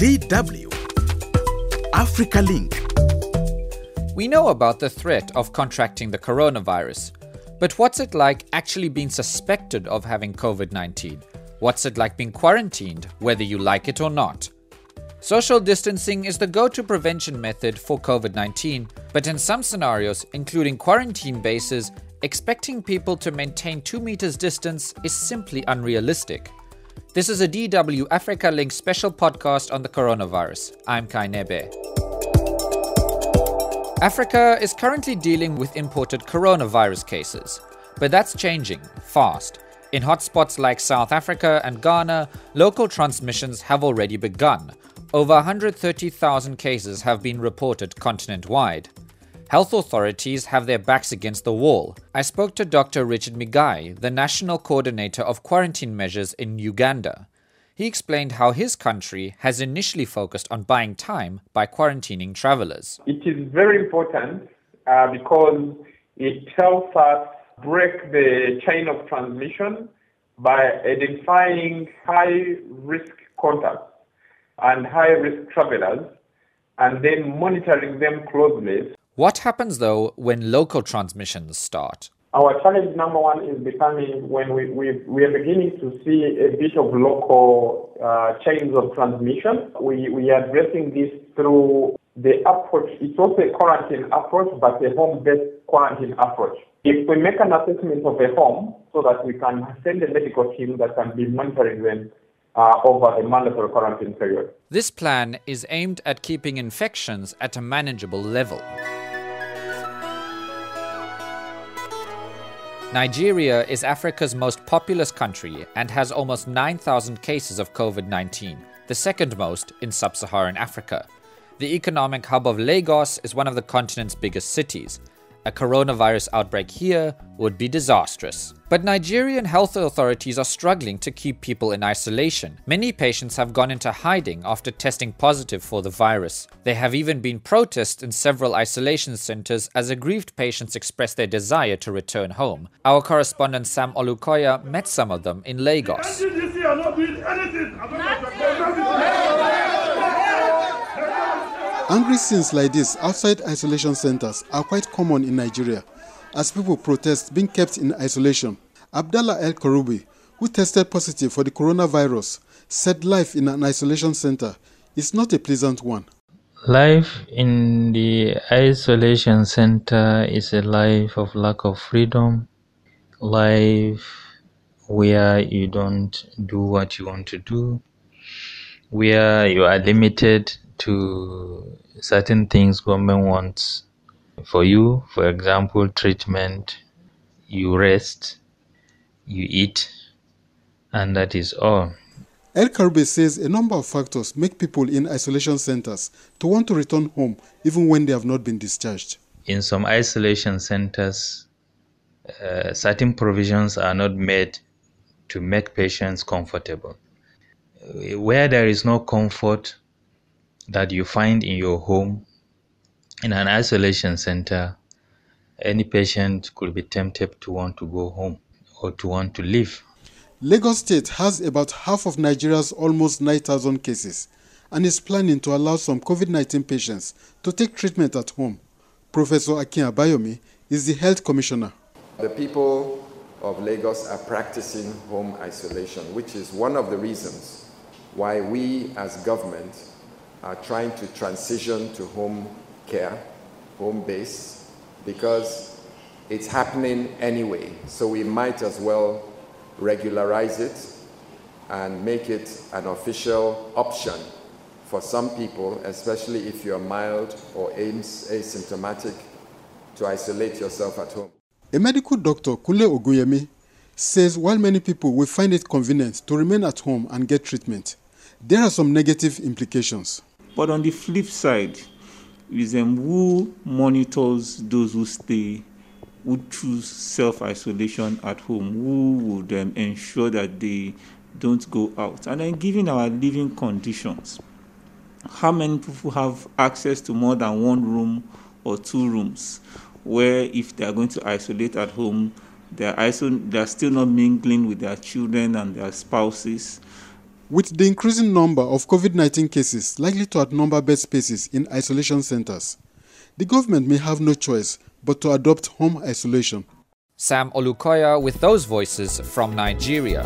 DW Africa Link. We know about the threat of contracting the coronavirus, but what's it like actually being suspected of having COVID-19? What's it like being quarantined, whether you like it or not? Social distancing is the go-to prevention method for COVID-19, but in some scenarios, including quarantine bases, expecting people to maintain 2 meters distance is simply unrealistic. This is a DW Africa Link special podcast on the coronavirus. I'm Kai Nebe. Africa is currently dealing with imported coronavirus cases, but that's changing fast. In hotspots like South Africa and Ghana, local transmissions have already begun. Over 130,000 cases have been reported continent-wide. Health authorities have their backs against the wall. I spoke to Dr. Richard Migai, the National Coordinator of Quarantine Measures in Uganda. He explained how his country has initially focused on buying time by quarantining travelers. It is very important because it helps us break the chain of transmission by identifying high-risk contacts and high-risk travelers and then monitoring them closely. What happens, though, when local transmissions start? Our challenge number one is becoming when we are beginning to see a bit of local chains of transmission. We are addressing this through the approach. It's also a quarantine approach, but a home-based quarantine approach. If we make an assessment of a home so that we can send a medical team that can be monitoring them over the mandatory quarantine period. This plan is aimed at keeping infections at a manageable level. Nigeria is Africa's most populous country and has almost 9,000 cases of COVID-19, the second most in sub-Saharan Africa. The economic hub of Lagos is one of the continent's biggest cities. A coronavirus outbreak here would be disastrous. But Nigerian health authorities are struggling to keep people in isolation. Many patients have gone into hiding after testing positive for the virus. There have even been protests in several isolation centers as aggrieved patients express their desire to return home. Our correspondent Sam Olukoya met some of them in Lagos. Angry scenes like this outside isolation centers are quite common in Nigeria as people protest being kept in isolation. Abdallah El Karoubi, who tested positive for the coronavirus, said life in an isolation center is not a pleasant one. Life in the isolation center is a life of lack of freedom, life where you don't do what you want to do, where you are limited to certain things government wants for you. For example, treatment, you rest, you eat, and that is all. El Karoubi says a number of factors make people in isolation centers to want to return home even when they have not been discharged. In some isolation centers, certain provisions are not made to make patients comfortable. Where there is no comfort that you find in your home, in an isolation center, any patient could be tempted to want to go home or to want to leave. Lagos State has about half of Nigeria's almost 9,000 cases and is planning to allow some COVID-19 patients to take treatment at home. Professor Akin Abayomi is the health commissioner. The people of Lagos are practicing home isolation, which is one of the reasons why we as government are trying to transition to home care, home base, because it's happening anyway. So we might as well regularize it and make it an official option for some people, especially if you're mild or asymptomatic, to isolate yourself at home. A medical doctor, Kule Oguyemi, says while many people will find it convenient to remain at home and get treatment, there are some negative implications. But on the flip side, is who monitors those who stay, who choose self-isolation at home, who would ensure that they don't go out. And then given our living conditions, how many people have access to more than one room or two rooms, where if they are going to isolate at home, they are still not mingling with their children and their spouses. With the increasing number of COVID-19 cases likely to outnumber bed spaces in isolation centers, the government may have no choice but to adopt home isolation. Sam Olukoya with those voices from Nigeria.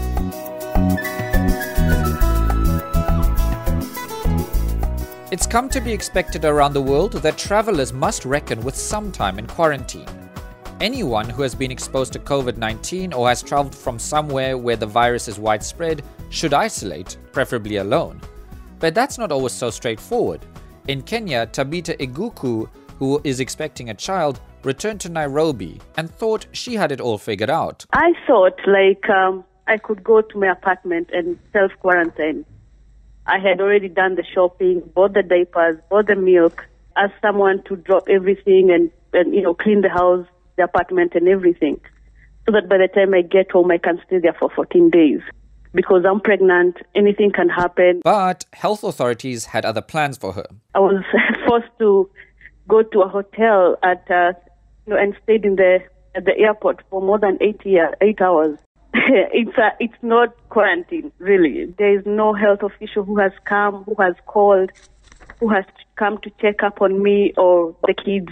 It's come to be expected around the world that travelers must reckon with some time in quarantine. Anyone who has been exposed to COVID-19 or has traveled from somewhere where the virus is widespread should isolate, preferably alone. But that's not always so straightforward. In Kenya, Tabitha Iguku, who is expecting a child, returned to Nairobi and thought she had it all figured out. I thought I could go to my apartment and self-quarantine. I had already done the shopping, bought the diapers, bought the milk, asked someone to drop everything and clean the house, the apartment and everything, so that by the time I get home, I can stay there for 14 days. Because I'm pregnant, anything can happen. But health authorities had other plans for her. I was forced to go to a hotel and stayed at the airport for more than 8 hours. It's not quarantine, really. There is no health official who has come, who has called, who has come to check up on me or the kids.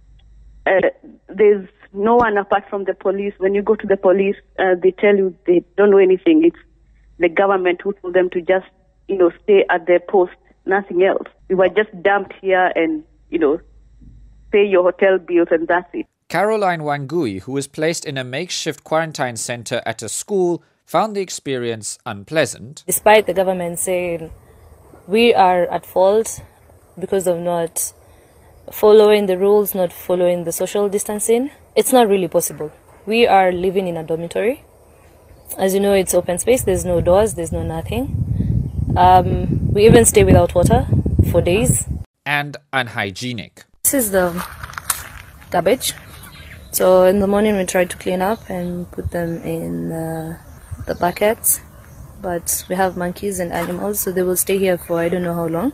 There's no one apart from the police. When you go to the police, they tell you they don't know anything. It's the government who told them to just, stay at their post, nothing else. We were just dumped here and, pay your hotel bills and that's it. Caroline Wangui, who was placed in a makeshift quarantine center at a school, found the experience unpleasant. Despite the government saying we are at fault because of not following the rules, not following the social distancing, it's not really possible. We are living in a dormitory. As you know, it's open space. There's no doors. There's no nothing. We even stay without water for days. And unhygienic. This is the garbage. So in the morning we try to clean up and put them in the buckets. But we have monkeys and animals, so they will stay here for I don't know how long.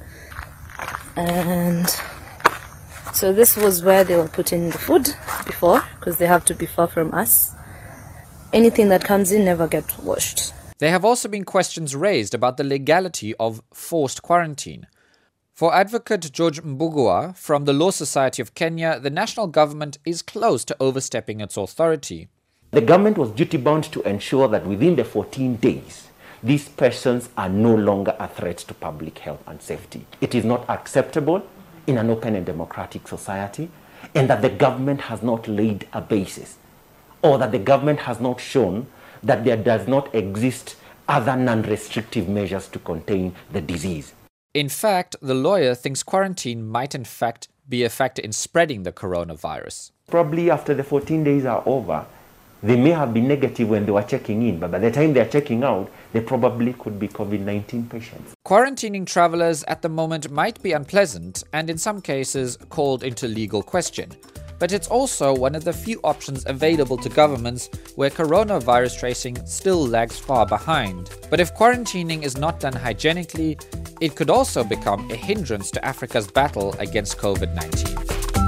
And so this was where they were putting the food before, because they have to be far from us. Anything that comes in never gets washed. There have also been questions raised about the legality of forced quarantine. For advocate George Mbugua from the Law Society of Kenya, the national government is close to overstepping its authority. The government was duty-bound to ensure that within the 14 days, these persons are no longer a threat to public health and safety. It is not acceptable in an open and democratic society, and that the government has not laid a basis, or that the government has not shown that there does not exist other non-restrictive measures to contain the disease. In fact, the lawyer thinks quarantine might in fact be a factor in spreading the coronavirus. Probably after the 14 days are over, they may have been negative when they were checking in, but by the time they're checking out, they probably could be COVID-19 patients. Quarantining travelers at the moment might be unpleasant and in some cases called into legal question. But it's also one of the few options available to governments where coronavirus tracing still lags far behind. But if quarantining is not done hygienically, it could also become a hindrance to Africa's battle against COVID-19.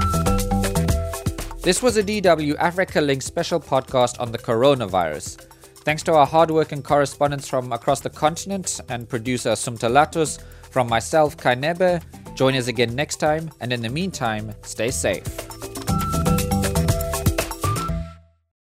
This was a DW Africa Link special podcast on the coronavirus. Thanks to our hardworking correspondents from across the continent and producer Sumtalatus, from myself, Kai Nebe. Join us again next time, and in the meantime, stay safe.